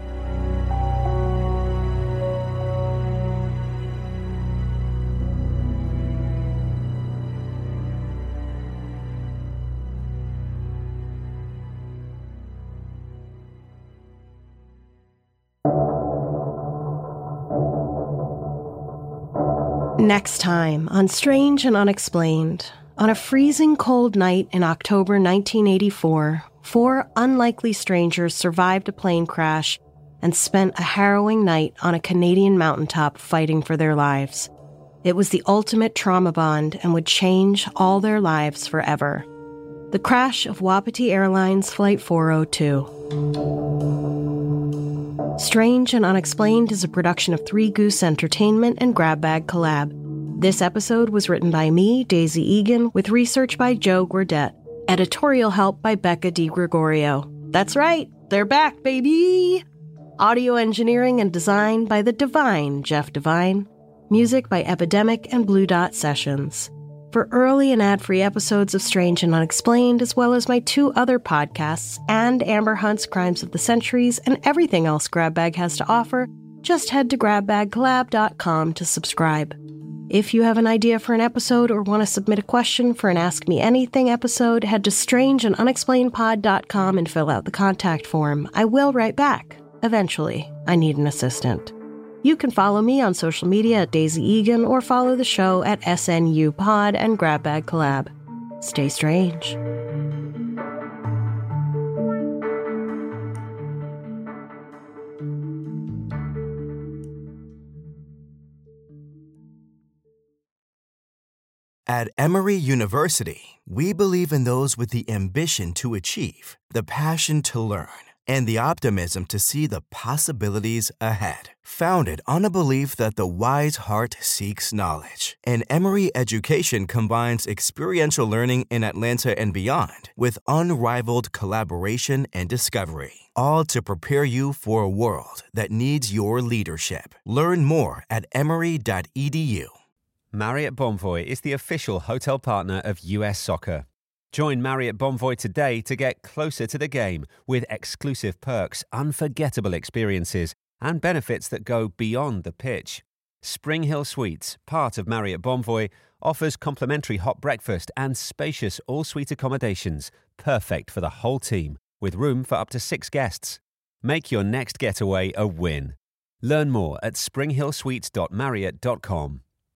Next time on Strange and Unexplained, on a freezing cold night in October nineteen eighty-four, four unlikely strangers survived a plane crash and spent a harrowing night on a Canadian mountaintop fighting for their lives. It was the ultimate trauma bond and would change all their lives forever. The crash of Wapiti Airlines Flight four oh two. Strange and Unexplained is a production of Three Goose Entertainment and Grab Bag Collab. This episode was written by me, Daisy Egan, with research by Joe Gordette. Editorial help by Becca DiGregorio. That's right, they're back, baby! Audio engineering and design by the divine Jeff Devine. Music by Epidemic and Blue Dot Sessions. For early and ad-free episodes of Strange and Unexplained, as well as my two other podcasts, and Amber Hunt's Crimes of the Centuries, and everything else GrabBag has to offer, just head to grab bag collab dot com to subscribe. If you have an idea for an episode or want to submit a question for an Ask Me Anything episode, head to strange and unexplained pod dot com and fill out the contact form. I will write back. Eventually. I need an assistant. You can follow me on social media at Daisy Egan or follow the show at S N U Pod and GrabBag Collab. Stay strange. At Emory University, we believe in those with the ambition to achieve, the passion to learn, and the optimism to see the possibilities ahead. Founded on a belief that the wise heart seeks knowledge, and Emory education combines experiential learning in Atlanta and beyond with unrivaled collaboration and discovery, all to prepare you for a world that needs your leadership. Learn more at emory dot e d u. Marriott Bonvoy is the official hotel partner of U S Soccer. Join Marriott Bonvoy today to get closer to the game with exclusive perks, unforgettable experiences, and benefits that go beyond the pitch. Spring Hill Suites, part of Marriott Bonvoy, offers complimentary hot breakfast and spacious all-suite accommodations, perfect for the whole team, with room for up to six guests. Make your next getaway a win. Learn more at spring hill suites dot marriott dot com.